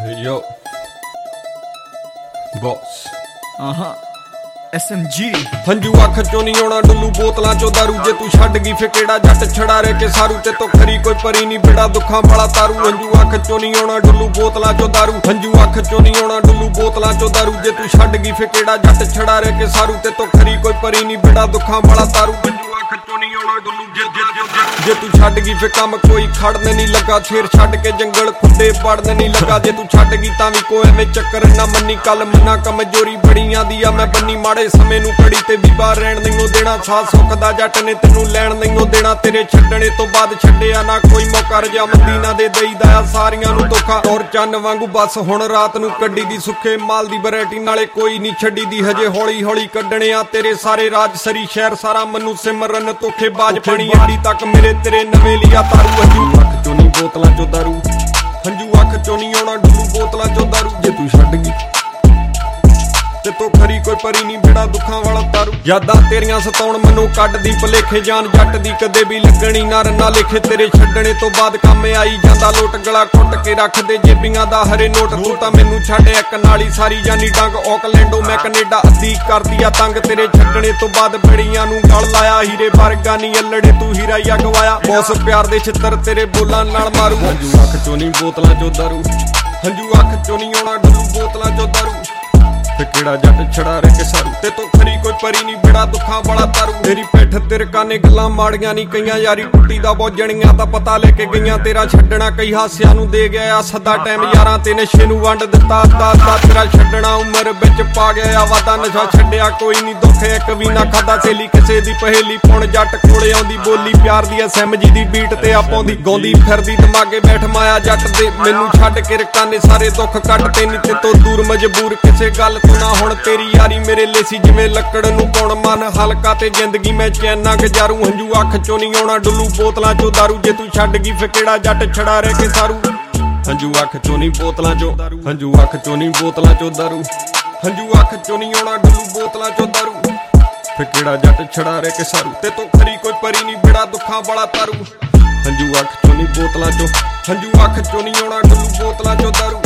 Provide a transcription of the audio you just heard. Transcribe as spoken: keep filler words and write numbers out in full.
Yo, boss. Uh-huh. S M G ਹੰਝੂ ਅੱਖ ਚੋਂ ਨਹੀਂ ਆਉਣਾ ਡੁੱਲੂ ਬੋਤਲਾਂ ਚੋਂ ਦਾਰੂ ਜੇ ਤੂੰ ਛੱਡ ਗਈ ਫੇ ਕਿਹੜਾ ਜੱਟ ਛੜਾ ਰੇ ਕੇ ਸਾਰੂ ਤੇ ਤੋਂ ਖਰੀ ਕੋਈ ਪਰੀ ਨਹੀਂ ਬਿੜਾ ਦੁੱਖਾਂ ਵਾਲਾ ਤਾਰੂ ਹੰਝੂ ਅੱਖ ਚੋਂ ਨਹੀਂ ਆਉਣਾ ਡੁੱਲੂ ਬੋਤਲਾਂ ਚੋਂ ਦਾਰੂ ਹੰਝੂ ਅੱਖ ਚੋਂ ਨਹੀਂ ਆਉਣਾ ਡੁੱਲੂ ਬੋਤਲਾਂ ਚੋਂ ਦਾਰੂ ਜੇ ਤੂੰ ਛੱਡ ਗਈ ਫੇ ਕਿਹੜਾ ਜੱਟ ਛੜਾ ਰੇ ਕੇ ਸਾਰੂ ਤੇ ਤੋਂ ਖਰੀ ਕੋਈ ਪਰੀ ਨਹੀਂ ਬਿੜਾ ਦੁੱਖਾਂ ਵਾਲਾ ਤਾਰੂ ਹੰਝੂ ਅੱਖ ਚੋਂ ਨਹੀਂ ਆਉਣਾ ਡੁੱਲੂ ਜੇ ਤੂੰ ਛੱਡ ਗਈ ਫੇ ਕੰਮ ਕੋਈ ਖੜਨ ਨਹੀਂ ਲੱਗਾ ਛੇਰ ਛੱਡ ਕੇ ਜੰਗਲ ਖੁੱਡੇ ਪੜਨ ਨਹੀਂ ਲੱਗਾ ਜੇ ਤੂੰ ਛੱਡ ਗਈ ਤਾਂ ਵੀ ਕੋਈ ਐਵੇਂ ਚੱਕਰ ਨਾ ਮੰਨੀ ਕੱਲ ਮੰਨਾ ਕਮਜ਼ੋਰੀ ਬੜੀਆਂ ਦੀ ਆ ਮੈਂ ਬੰਨੀ ਮਾੜੇ ਸਮੇਂ ਨੂੰ ਕੜੀ ਤੇ ਵੀ ਬਾਹਰ ਰਹਿਣ ਨਹੀਂ ਦੇਣਾ ਸਾਥ ਸੁੱਖ ਦਾ ਜੱਟ ਨੇ ਤੈਨੂੰ ਲੈਣ ਨਹੀਂ ਦੇਣਾ ਤੇਰੇ ਛੱਡਣੇ ਤੋਂ ਬਾਅਦ ਛੱਡਿਆ ਨਾ ਕੋਈ ਮੌਕਾ ਰਜਾਮੰਦੀ ਨਾ ਦੇ ਦਈਦਾ ਆ ਸਾਰੀਆਂ ਨੂੰ ਧੋਖਾ ਔਰ ਚੰਨ ਵਾਂਗੂ ਬਸ ਹੁਣ ਰਾਤ ਨੂੰ ਕੱਢੀ ਦੀ ਸੁੱਖੇ ਮਾਲ ਦੀ ਵੈਰਾਈਟੀ ਨਾਲੇ ਕੋਈ ਨਹੀਂ ਛੱਡੀ ਦੀ ਹਜੇ ਹੌਲੀ ਹੌਲੀ ਕੱਢਣੇ ਆ ਤੇਰੇ ਸਾਰੇ ਰਾਜ ਸਰੀ ਸ਼ਹਿਰ ਸਾਰਾ ਮਨੂੰ ਸਿਮਰਨ ਧੋਖੇ ਬਾਜ ਪਣੀ ਅੱਡੀ ਤੱਕ ਮੇਰੇ ਤੇਰੇ ਨਵੇਂ ਲਿਆ ਤਾਰੂ ਹੰਝੂ ਅੱਖ ਚੋਂ ਨਹੀਂ ਬੋਤਲਾਂ ਚੋਂ ਦਾਰੂ ਹੰਝੂ ਅੱਖ ਚੋਂ ਨਹੀਂ ਆਉਣਾ ਡੁੱਲੂ ਬੋਤਲਾਂ ਚੋਂ ਦਾਰੂ ਜੇ ਤੂੰ ਛੱਡ ਗਈ ਤੇ ਤੋ ਖਰੀ ਕੋਈ ਪਰੀ ਨਹੀਂ ਬਿੜਾ ਦੁੱਖਾਂ ਵਾਲਾ ਤਾਰੂ ਯਾਦਾਂ ਤੇਰੀਆਂ ਸਤਾਉਣ ਮੈਨੂੰ ਕੱਢਦੀ ਭਲੇਖੇ ਜਾਨ ਜੱਟ ਦੀ ਕਦੇ ਵੀ ਲੱਗਣੀ ਨਾ ਰੰਨਾ ਲੇਖੇ ਤੇਰੇ ਛੱਡਣੇ ਤੋਂ ਬਾਅਦ ਕੰਮ ਆਈ ਜਾਂਦਾ ਲੋਟ ਗਲਾ ਕੁੱਟ ਕੇ ਰੱਖਦੇ ਜੇਬੀਆਂ ਦਾ ਹਰੇ ਨੋਟ ਤੂੰ ਤਾਂ ਮੈਨੂੰ ਛੱਡ ਇੱਕ ਨਾਲੀ ਸਾਰੀ ਜਾਨੀ ਡੰਗ ਆਕਲੈਂਡੋ ਮੈਂ ਕੈਨੇਡਾ ਅੱਧੀ ਕਰਦੀ ਆ ਤੰਗ ਤੇਰੇ ਛੱਡਣੇ ਤੋਂ ਬਾਅਦ ਬੜੀਆਂ ਨੂੰ ਗਲ ਲਾਇਆ ਹੀਰੇ ਵਰਗਾ ਨਹੀਂ ਅਲੜੇ ਤੂੰ ਹੀਰਾ ਹੀ ਅਗਵਾਇਆ ਬੌਸ ਪਿਆਰ ਦੇ ਛਿੱਤਰ ਤੇਰੇ ਬੋਲਾਂ ਨਾਲ ਮਾਰੂ ਹੰਝੂ ਅੱਖ ਚੋਂ ਨਹੀਂ ਬੋਤਲਾਂ ਚੋਂ ਦਾਰੂ ਹੰਝੂ ਅੱਖ ਚੋਂ ਨਹੀਂ ਆਉਣਾ ਡੁੱਲੂ ਬੋਤਲਾਂ ਚੋਂ ਦਾਰੂ ਫੇ ਕਿਹੜਾ ਜੱਟ ਛੜਾ ਰੇ ਕੇ ਸਾਰੂ ਤੇ ਤੋਂ ਖਰੀ ਕੋਈ ਪਰੀ ਨਹੀਂ ਬਿੜਾ ਦੁੱਖਾਂ ਵਾਲਾ ਤਾਰੂ ਮੇਰੀ ਪਿੱਠ ਤੇਰੇ ਕਾਨੇ ਗੱਲਾਂ ਮਾੜੀਆਂ ਨਹੀਂ ਕਈਆਂ ਯਾਰੀ ਟੁੱਟੀ ਦਾ ਬੋਜਣੀਆਂ ਤਾਂ ਪਤਾ ਲੈ ਕੇ ਗਈਆਂ ਤੇਰਾ ਛੱਡਣਾ ਕਈ ਹਾਸਿਆਂ ਨੂੰ ਦੇ ਗਿਆ ਆ ਸਦਾ ਟਾਈਮ ਯਾਰਾਂ ਤੇ ਨਸ਼ੇ ਨੂੰ ਵੰਡ ਦਿੱਤਾ ਦਾ ਦਾ ਤੇਰਾ ਛੱਡਣਾ ਉਮਰ ਵਿੱਚ ਪਾ ਗਿਆ ਵਾਦਾ ਨਸ਼ਾ ਛੱਡਿਆ ਕੋਈ ਨਹੀਂ ਦੁੱਖ ਇੱਕ ਵੀ ਨਾ ਖਾਦਾ ਸੇਲੀ ਕਿਸੇ ਦੀ ਪਹੇਲੀ ਪੁਣ ਜੱਟ ਕੋਲੇ ਆਉਂਦੀ ਬੋਲੀ ਪਿਆਰ ਦੀ ਐਸ ਐਮ ਜੀ ਦੀ ਬੀਟ ਤੇ ਆਪਾਉਂਦੀ ਗਾਉਂਦੀ ਫਿਰਦੀ ਦਿਮਾਗੇ ਬੈਠ ਮਾਇਆ ਜੱਟ ਦੇ ਮੈਨੂੰ ਛੱਡ ਕੇ ਰਕਾਨੇ ਸਾਰੇ ਦੁੱਖ ਕੱਟ ਤੇ ਨੀ ਤੇ ਤੋਂ ਦੂਰ ਮਜਬੂਰ ਕਿਸੇ ਗੱਲ ਨਾ ਹੁਣ ਤੇਰੀ ਯਾਰੀ ਮੇਰੇ ਲਈ ਸੀ ਜਿਵੇਂ ਲੱਕੜ ਨੂੰ ਪਾਉਣ ਮਨ ਹਲਕਾ ਤੇ ਜ਼ਿੰਦਗੀ ਮੈਂ ਚੈਨ ਨਾ ਗੁਜ਼ਾਰੂ ਹੰਝੂ ਅੱਖ ਚੋਂ ਨਹੀਂ ਆਉਣਾ ਡੁੱਲੂ ਬੋਤਲਾਂ ਚੋਂ ਦਾਰੂ ਜੇ ਤੂੰ ਛੱਡ ਗਈ ਫੇ ਕਿਹੜਾ ਜੱਟ ਛੜਾ ਰੇ ਕੇ ਸਾਰੂ ਹੰਝੂ ਅੱਖ ਚੋਂ ਨਹੀਂ ਬੋਤਲਾਂ ਚੋਂ ਹੰਝੂ ਅੱਖ ਚੋਂ ਨਹੀਂ ਬੋਤਲਾਂ ਚੋਂ ਦਾਰੂ ਹੰਝੂ ਅੱਖ ਚੋਂ ਨਹੀਂ ਆਉਣਾ ਡੁੱਲੂ ਬੋਤਲਾਂ ਚੋਂ ਦਾਰੂ ਫੇ ਕਿਹੜਾ ਜੱਟ ਛੜਾ ਰੇ ਕੇ ਸਾਰੂ ਤੇ ਤੋਂ ਖਰੀ ਕੋਈ ਪਰੀ ਨਹੀਂ ਬਿੜਾ ਦੁੱਖਾਂ ਵਾਲਾ ਤਾਰੂ ਹੰਝੂ ਅੱਖ ਚੋਂ ਨਹੀਂ ਬੋਤਲਾਂ ਚੋਂ ਹੰਝੂ ਅੱਖ ਚੋਂ ਨਹੀਂ ਆਉਣਾ ਡੁੱਲੂ ਬੋਤਲਾਂ ਚੋਂ ਦਾਰੂ